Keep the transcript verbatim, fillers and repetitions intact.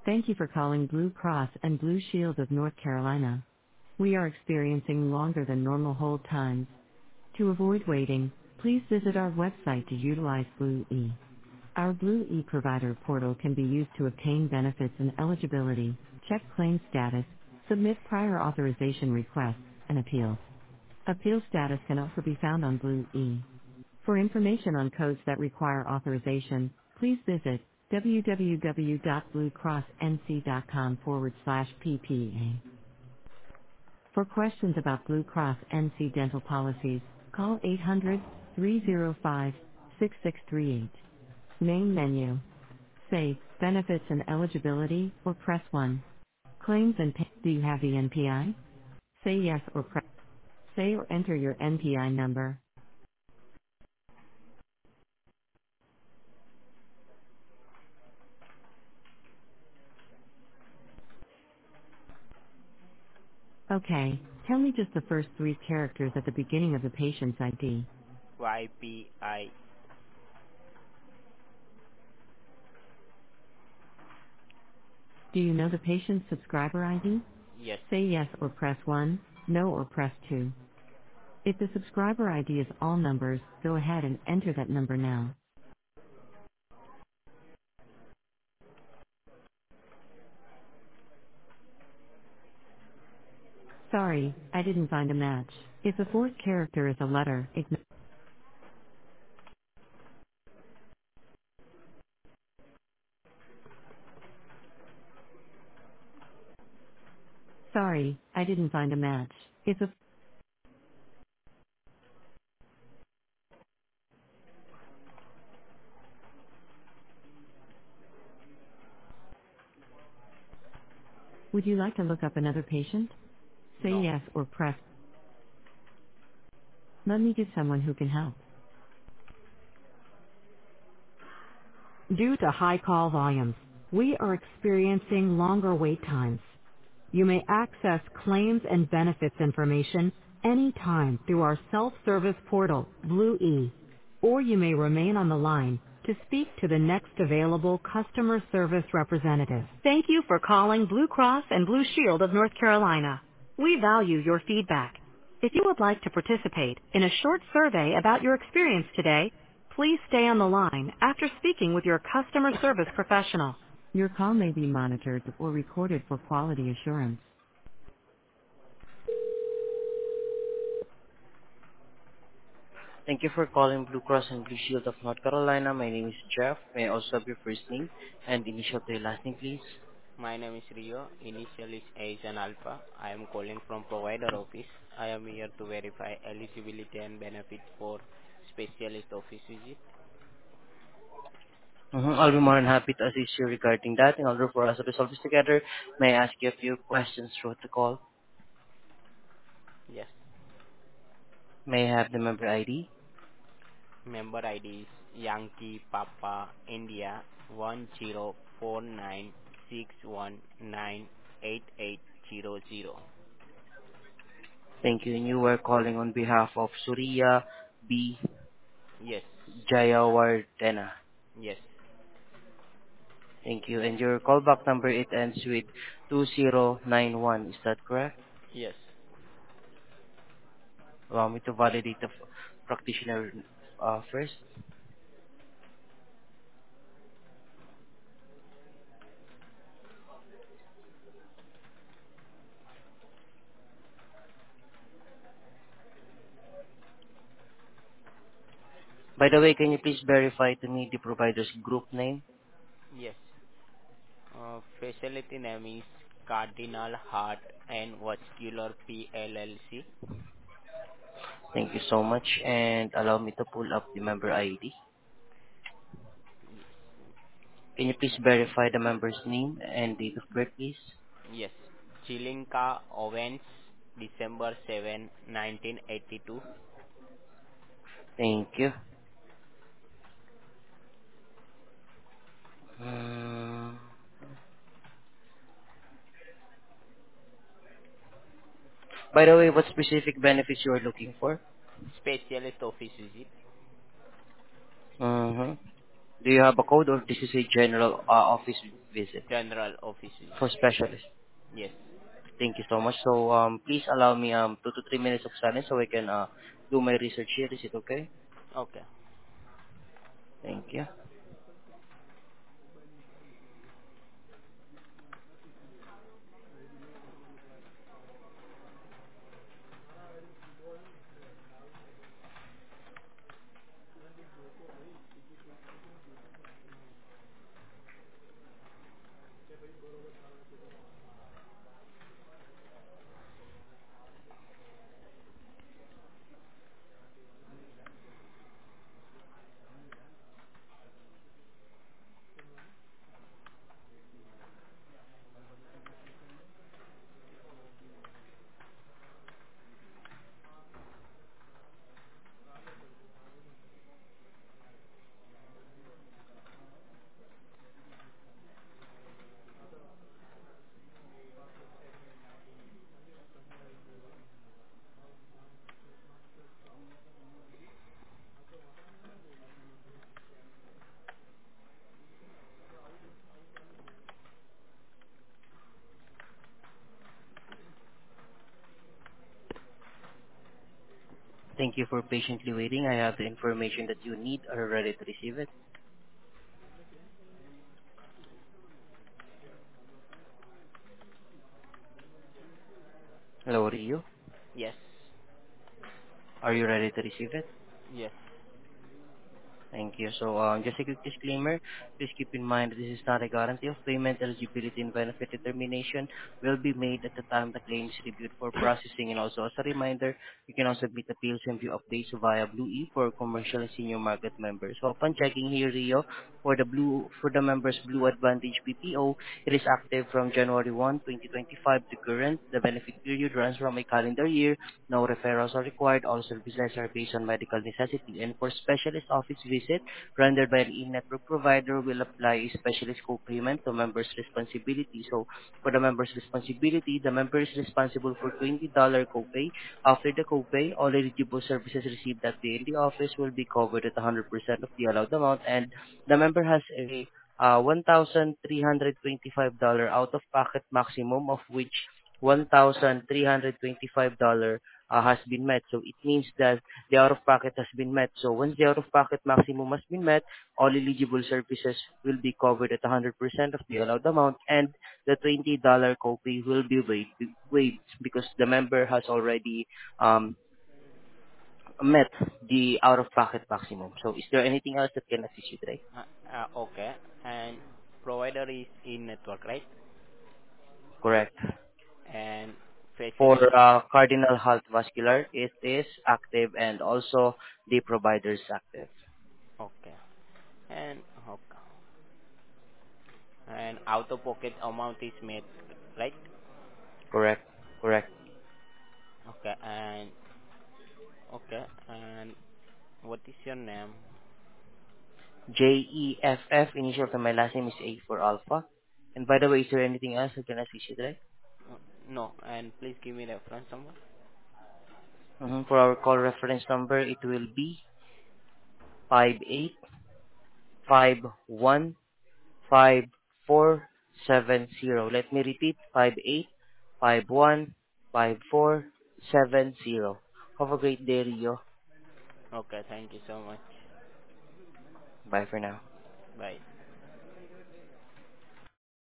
Thank you for calling Blue Cross and Blue Shield of North Carolina. We are experiencing longer than normal hold times. To avoid waiting, please visit our website to utilize Blue E. Our Blue E provider portal can be used to obtain benefits and eligibility, check claim status, submit prior authorization requests, and appeals. Appeal status can also be found on Blue E. For information on codes that require authorization, please visit www.bluecrossnc.com forward slash PPA. For questions about Blue Cross N C dental policies, call eight hundred, three oh five, six six three eight. Main menu. Say, benefits and eligibility, or press one. Claims and pay. Do you have the N P I? Say yes or press. Say or enter your N P I number. Okay, tell me just the first three characters at the beginning of the patient's I D. Y P I. Do you know the patient's subscriber I D? Yes. Say yes or press one, no or press two. If the subscriber I D is all numbers, go ahead and enter that number now. Sorry, I didn't find a match. If the fourth character is a letter, ignore. Sorry, I didn't find a match. If a would you like to look up another patient? Say No. yes or press. Let me get someone who can help. Due to high call volumes, we are experiencing longer wait times. You may access claims and benefits information anytime through our self-service portal, Blue E, or you may remain on the line to speak to the next available customer service representative. Thank you for calling Blue Cross and Blue Shield of North Carolina. We value your feedback. If you would like to participate in a short survey about your experience today, please stay on the line after speaking with your customer service professional. Your call may be monitored or recorded for quality assurance. Thank you for calling Blue Cross and Blue Shield of North Carolina. My name is Jeff. May I also have your first name and initial to your last name, please? My name is Rio. Initial is Asian Alpha. I am calling from provider office. I am here to verify eligibility and benefit for specialist office visit. Mhm. I'll be more than happy to assist you regarding that. In order for us to resolve this together, may I ask you a few questions throughout the call? Yes. May I have the member I D? Member I D is Yankee Papa India one zero four nine six one nine eight eight zero zero. Thank you. And you were calling on behalf of Surya B. Yes. Jayawardena. Yes. Thank you. And your callback number, it ends with two zero nine one. Is that correct? Yes. Allow me to validate the f- practitioner uh, first. By the way, can you please verify to me the provider's group name? Yes. Uh, facility name is Cardinal Heart and Vascular P L L C. Thank you so much. And allow me to pull up the member I D. Can you please verify the member's name and date of birth, please? Yes. Chilinka Owens, December seventh, nineteen eighty-two. Thank you. Hmm. By the way, what specific benefits you are looking for? Specialist office visit. Mm-hmm. Do you have a code or this is a general uh, office visit General office for visit. specialist? Yes. Thank you so much. So um, please allow me um two to three minutes of silence so I can uh do my research here. Is it okay? Okay. Thank you. Thank you for patiently waiting. I have the information that you need. Are you ready to receive it? Hello, Rio. Yes. Are you ready to receive it? Yes. Thank you. So, um, just a quick disclaimer. Please keep in mind that this is not a guarantee of payment. Eligibility and benefit determination will be made at the time the claim is reviewed for processing. And also, as a reminder, you can also submit appeals and view updates via Blue E for commercial and senior market members. So, upon checking here, Rio, for the Blue for the members Blue Advantage B P O, it is active from January first, twenty twenty-five to current. The benefit period runs from a calendar year. No referrals are required. All services are based on medical necessity. And for specialist office visit rendered by an in-network provider will apply a specialist co-payment to members' responsibility. So for the members' responsibility, the member is responsible for twenty dollars copay. After the copay, all eligible services received that day in the office will be covered at one hundred percent of the allowed amount, and the member has a uh, one thousand three hundred twenty-five dollars out-of-pocket maximum, of which one thousand three hundred twenty-five dollars uh, has been met. So it means that the out-of-pocket has been met. So once the out-of-pocket maximum has been met, all eligible services will be covered at one hundred percent of the allowed amount, and the twenty dollars copay will be waived, waived because the member has already um, met the out-of-pocket maximum. So is there anything else that can assist you today? Uh, uh, okay. And provider is in network, right? Correct. And For facility. uh, Cardinal Health Vascular, it is active and also the provider is active. Okay. And okay. And out of pocket amount is made, right? Correct. Correct. Okay. And okay. And what is your name? J E F F, initial to my last name is A for Alpha. And by the way, is there anything else I can assist you today? Uh, No. And please give me reference number. hmm For our call reference number, it will be five eight five one five four seven zero. Let me repeat, five eight five one five four seven zero. Have a great day, Rio. Okay. Thank you so much. Bye for now. Bye.